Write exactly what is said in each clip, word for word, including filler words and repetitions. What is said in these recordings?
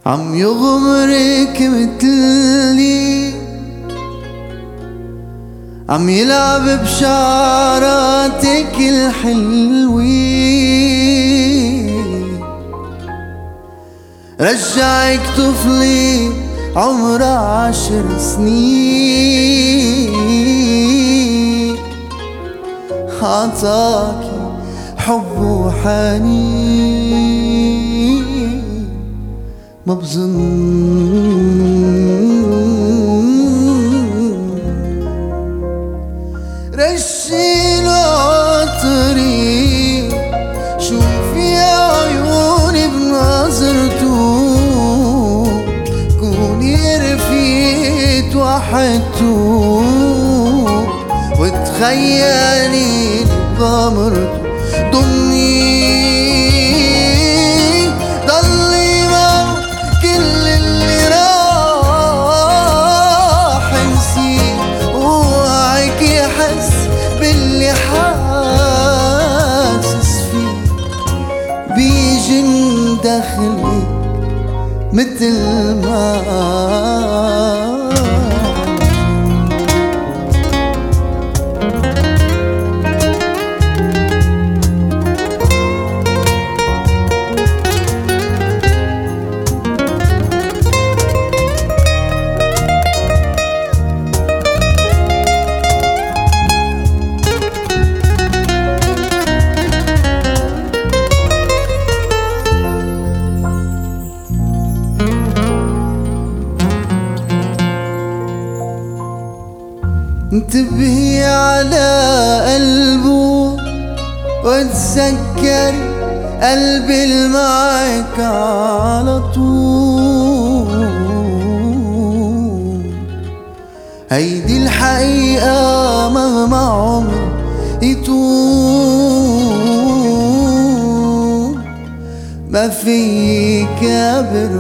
عم يغمرك متلي، عم يلعب بشعراتك الحلوين، رجعك طفلي عمر عشر سنين، عطاكي حب وحنين ما بظن. رشيله عطري شوفي عيوني بنظرته، كوني رفيقة وحدته وتخيلي بغمرته، ضمني ضلي معه كل اللي راح نسيه، ووعيك يحس باللي حاسس فيه، بيجن داخلك متل ما انتبهي على قلبه وتذكري قلبي اللي معك على طول، هيدي الحقيقة مهما عمر يطول، ما في كابر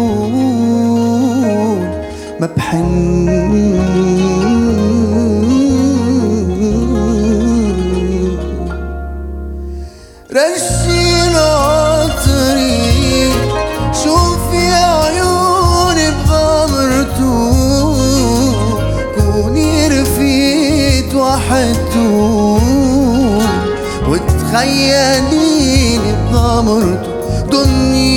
وقول ما بحن. رشيله عطري شوفي عيوني بغمرته، كوني رفيقة وحدته وتخيليني بغمرته، ضمني